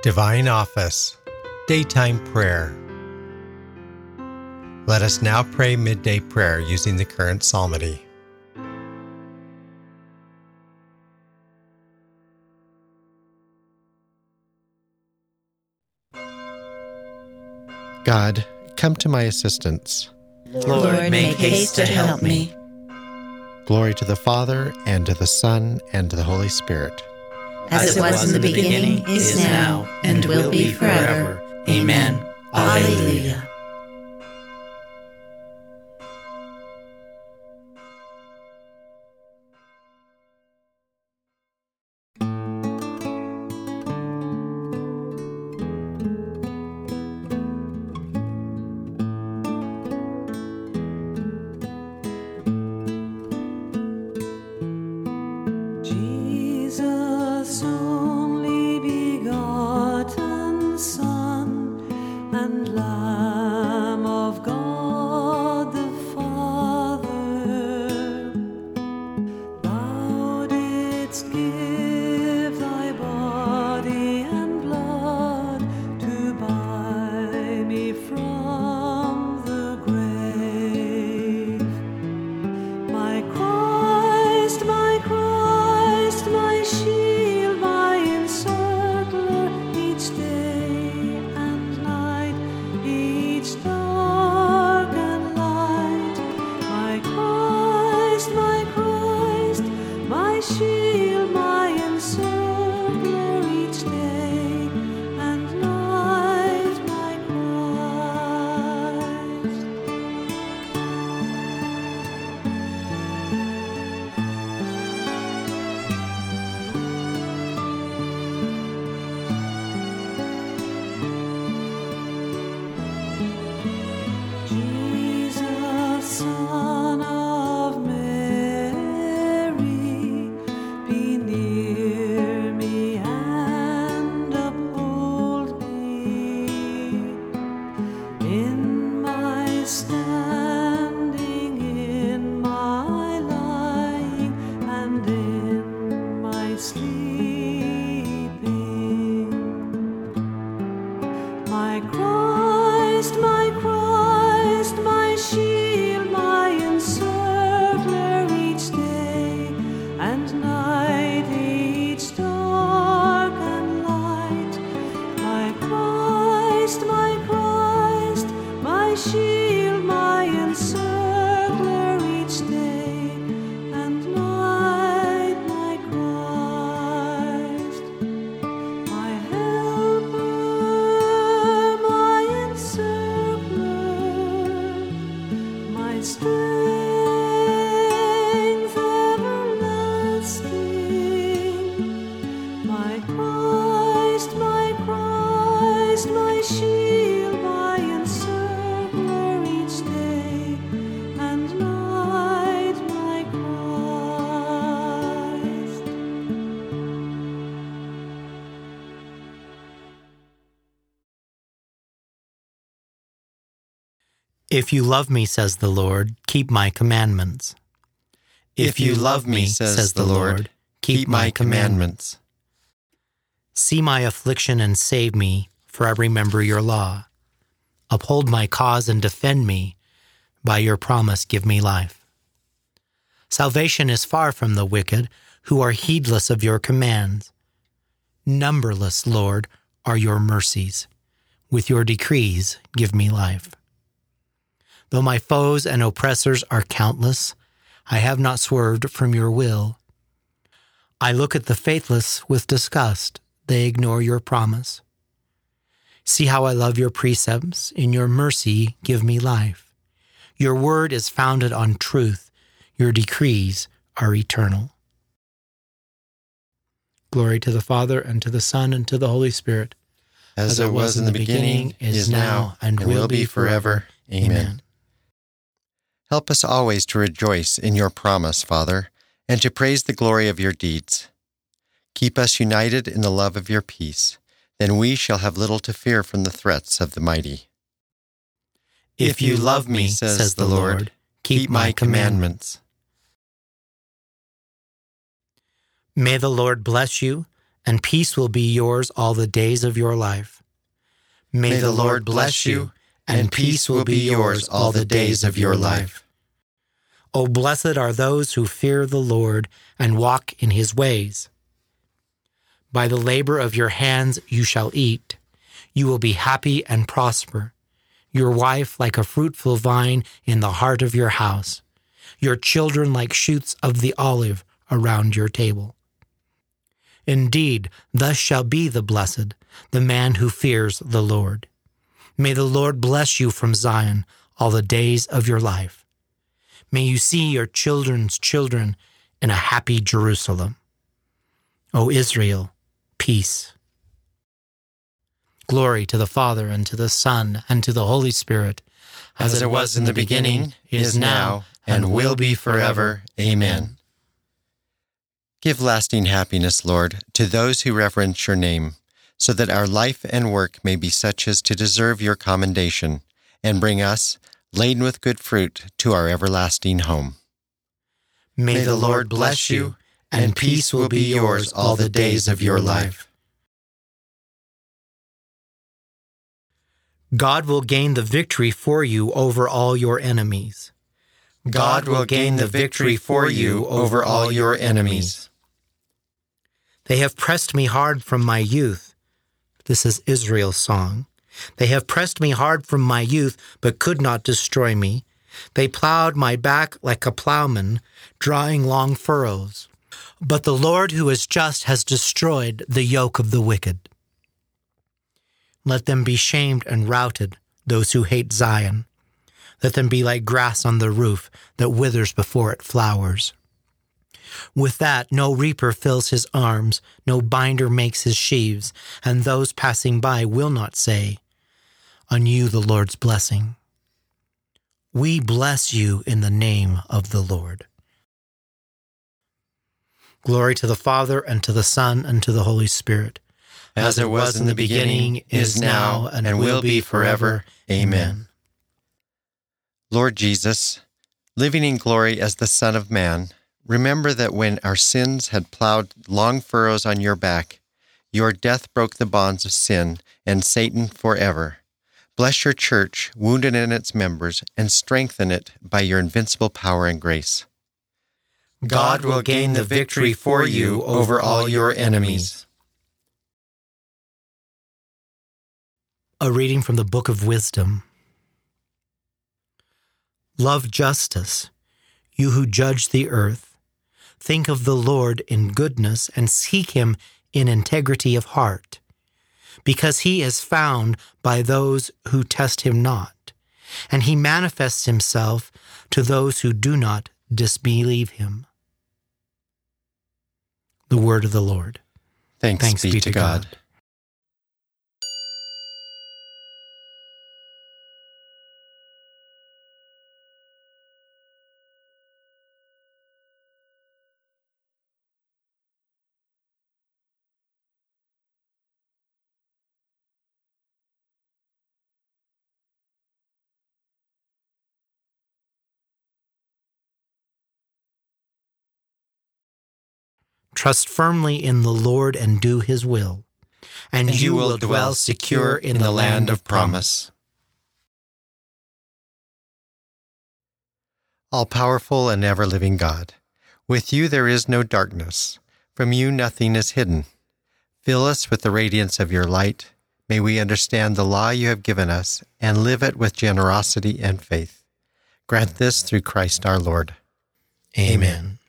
Divine Office, Daytime Prayer. Let us now pray midday prayer using the current psalmody. God, come to my assistance. Lord, make haste to help me. Glory to the Father, and to the Son, and to the Holy Spirit. As it was in the beginning, is now, and will be forever. Amen. Alleluia. Jesus, only begotten Son and Lamb of God the Father, thou didst give thy body and blood to buy me from the grave. My Christ, my shield, my encircler, each day and night, each dark and light. My Christ, my shield, my encircler, each day and night, my Christ. Jesus, Son of Mary, be near me and uphold me in my standing, in my lying, and in my sleeping. My Christ, my shield, my encircler, each day and night, each dark and light. My Christ, my shield, my encircler, each day and night, my Christ. My helper, my encircler, my strength everlasting. My Christ, my shield, my encircler, each day and night, my Christ. If you love me, says the Lord, keep my commandments. If you love me, says the Lord, keep my commandments. See my affliction and save me, for I remember your law. Uphold my cause and defend me. By your promise, give me life. Salvation is far from the wicked, who are heedless of your commands. Numberless, Lord, are your mercies. With your decrees, give me life. Though my foes and oppressors are countless, I have not swerved from your will. I look at the faithless with disgust. They ignore your promise. See how I love your precepts. In your mercy, give me life. Your word is founded on truth. Your decrees are eternal. Glory to the Father, and to the Son, and to the Holy Spirit. As it was in the beginning, is now, and will be forever. Amen. Help us always to rejoice in your promise, Father, and to praise the glory of your deeds. Keep us united in the love of your peace. Then we shall have little to fear from the threats of the mighty. If you love me, says the Lord, keep my commandments. May the Lord bless you and peace will be yours all the days of your life. May the Lord bless you, and peace will be yours all the days of your life. O blessed are those who fear the Lord and walk in his ways. By the labor of your hands you shall eat. You will be happy and prosper. Your wife like a fruitful vine in the heart of your house. Your children like shoots of the olive around your table. Indeed, thus shall be the blessed, the man who fears the Lord. May the Lord bless you from Zion all the days of your life. May you see your children's children in a happy Jerusalem. O Israel, peace. Glory to the Father, and to the Son, and to the Holy Spirit, as it was in the beginning, is now, and will be forever. Amen. Give lasting happiness, Lord, to those who reverence your name, so that our life and work may be such as to deserve your commendation, and bring us, laden with good fruit, to our everlasting home. May the Lord bless you, and peace will be yours all the days of your life. God will gain the victory for you over all your enemies. God will gain the victory for you over all your enemies. They have pressed me hard from my youth. This is Israel's song. They have pressed me hard from my youth, but could not destroy me. They plowed my back like a plowman, drawing long furrows. But the Lord who is just has destroyed the yoke of the wicked. Let them be shamed and routed, those who hate Zion. Let them be like grass on the roof that withers before it flowers. With that, no reaper fills his arms, no binder makes his sheaves, and those passing by will not say, "On you the Lord's blessing." We bless you in the name of the Lord. Glory to the Father, and to the Son, and to the Holy Spirit, as it was in the beginning, is now, and will be forever. Amen. Lord Jesus, living in glory as the Son of Man, remember that when our sins had plowed long furrows on your back, your death broke the bonds of sin and Satan forever. Bless your church, wounded in its members, and strengthen it by your invincible power and grace. God will gain the victory for you over all your enemies. A reading from the Book of Wisdom. Love justice, you who judge the earth. Think of the Lord in goodness and seek him in integrity of heart, because he is found by those who test him not, and he manifests himself to those who do not disbelieve him. The word of the Lord. Thanks be to God. Trust firmly in the Lord and do his will, and you will dwell secure in the land of promise. All-powerful and ever-living God, with you there is no darkness. From you nothing is hidden. Fill us with the radiance of your light. May we understand the law you have given us and live it with generosity and faith. Grant this through Christ our Lord. Amen.